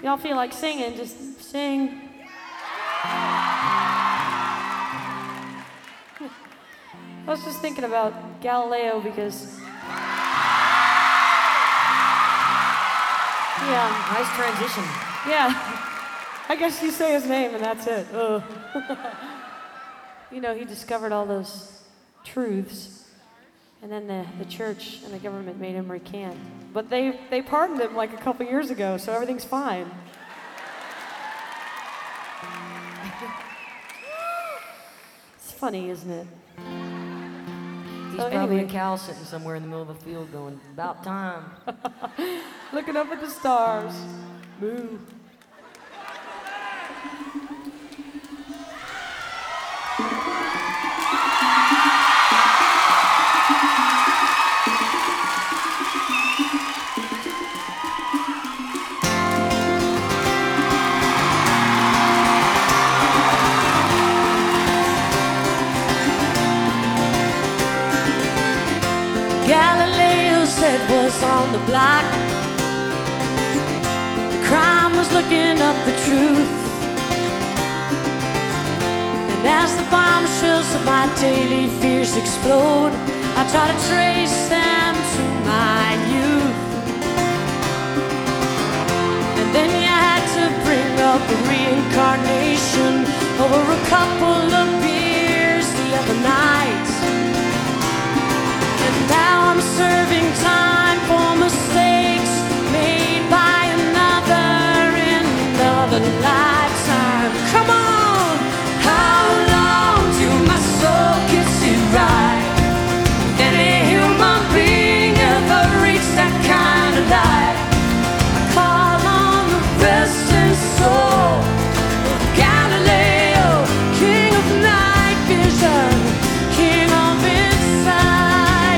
y'all feel like singing, just sing. I was just thinking about Galileo because, yeah. Nice transition. Yeah. I guess you say his name and that's it. You know, he discovered all those truths, and then the church and the government made him recant. But they pardoned him like a couple years ago, so everything's fine. It's funny, isn't it? He's So probably anyway. a cow sitting somewhere in the middle of a field going, about time. Looking up at the stars. Moo. Galileo said was on the block. The crime was looking up the truth. And as the bombshells of my daily fears explode, I try to trace them to my youth. And then you had to bring up a reincarnation over a couple of beers the other night. Now I'm serving time for mistakes made by another in another lifetime. Come on! How long till my soul gets it right? Any human being ever reach that kind of light? I call on the resting soul of Galileo, king of night vision, king of insight.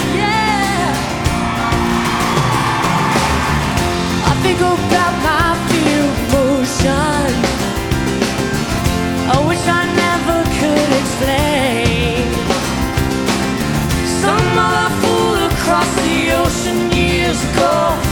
Think about my fear of motion, which I never could explain. Some other fool across the ocean years ago